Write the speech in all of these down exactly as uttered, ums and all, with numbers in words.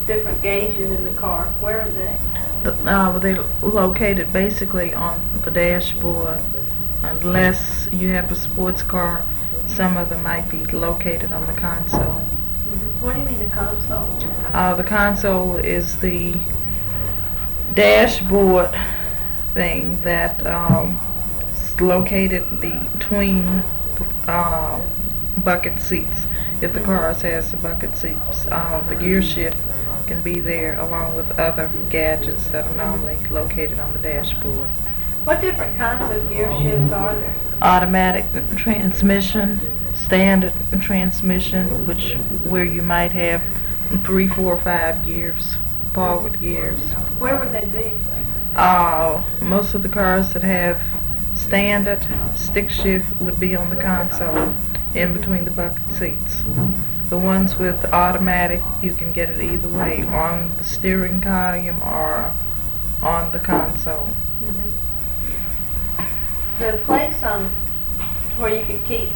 different gauges in the car? Where are they? The, uh, they're located basically on the dashboard. Unless you have a sports car, some of them might be located on the console. Mm-hmm. What do you mean the console? Uh, the console is the dashboard thing that um, is located between uh, bucket seats. If the car has the bucket seats, uh, the gear shift can be there along with other gadgets that are normally located on the dashboard. What different kinds of gear shifts are there? Automatic transmission, standard transmission, which where you might have three, four, five gears, forward gears. Where would they be? Uh, most of the cars that have standard stick shift would be on the console in between the bucket seats. The ones with automatic, you can get it either way, on the steering column or on the console. Mm-hmm. The place um, where you could keep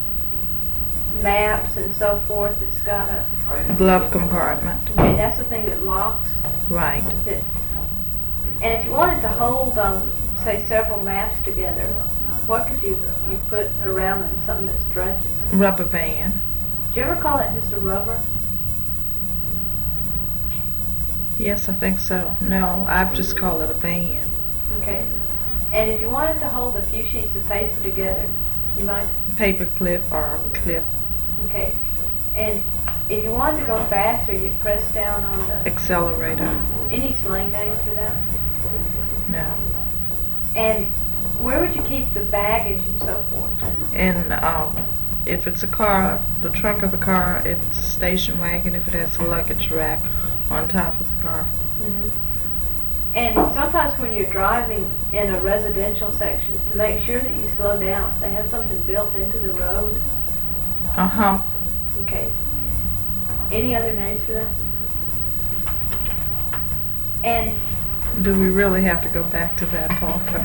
maps and so forth, it's got a glove compartment. Okay, that's the thing that locks. Right. That, and if you wanted to hold, um, say, several maps together, what could you you put around them? Something that stretches. Rubber band. Do you ever call that just a rubber? Yes, I think so. No, I've just called it a band. Okay. And if you wanted to hold a few sheets of paper together, you might... Paper clip or clip. Okay. And if you wanted to go faster, you'd press down on the... Accelerator. Any slang names for that? No. And where would you keep the baggage and so forth? And uh, if it's a car, the trunk of the car, if it's a station wagon, if it has a luggage rack on top of the car. Mm-hmm. And sometimes when you're driving in a residential section, to make sure that you slow down, they have something built into the road. A hump. Okay. Any other names for that? And do we really have to go back to that, Parker?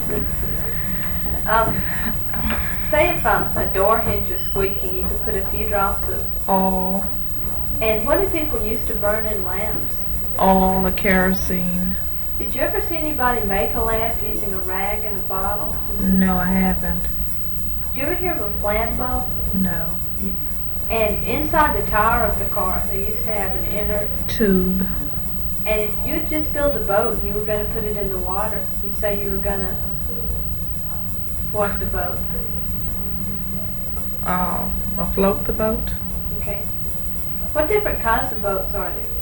um, say if um, a door hinge was squeaking, you could put a few drops of... oil. And what did people used to burn in lamps? Oil or kerosene. Did you ever see anybody make a lamp using a rag and a bottle? No, I haven't. Did you ever hear of a flat bulb? No. And inside the tire of the car, they used to have an inner tube. And if you just built a boat and you were going to put it in the water, you'd say you were going to what the boat? Uh, afloat the boat. Okay. What different kinds of boats are there?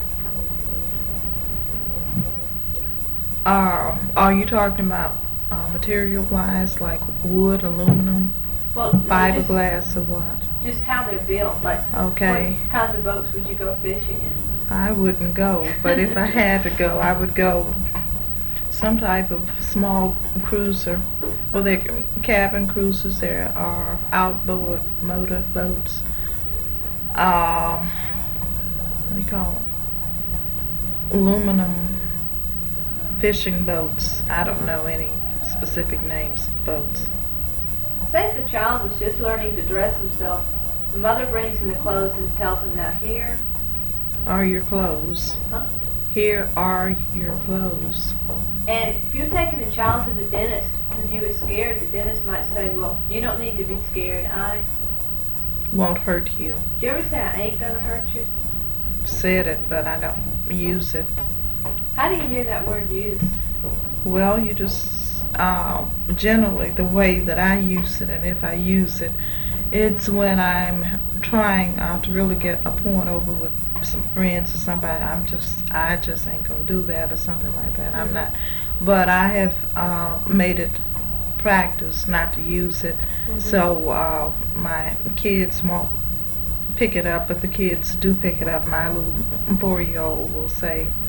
Uh, are you talking about uh, material-wise, like wood, aluminum, well, fiberglass, or what? Just how they're built. Like, okay. What kinds of boats would you go fishing in? I wouldn't go, but if I had to go, I would go some type of small cruiser. Well, they're cabin cruisers. There are outboard motor boats. Uh, what do you call them? Aluminum fishing boats. I don't know any specific names of boats. Say if the child was just learning to dress himself, the mother brings him the clothes and tells him, now here are your clothes. Huh? Here are your clothes. And if you're taking the child to the dentist and he was scared, the dentist might say, well, you don't need to be scared. I won't hurt you. Do you ever say I ain't gonna hurt you? Said it, but I don't use it. How do you hear that word used? Well, you just, uh, generally the way that I use it, and if I use it, it's when I'm trying uh, to really get a point over with some friends or somebody. I'm just, I just ain't gonna do that or something like that. Mm-hmm. I'm not. But I have uh, made it practice not to use it, mm-hmm. so uh, my kids won't pick it up, but the kids do pick it up. My little four-year-old will say,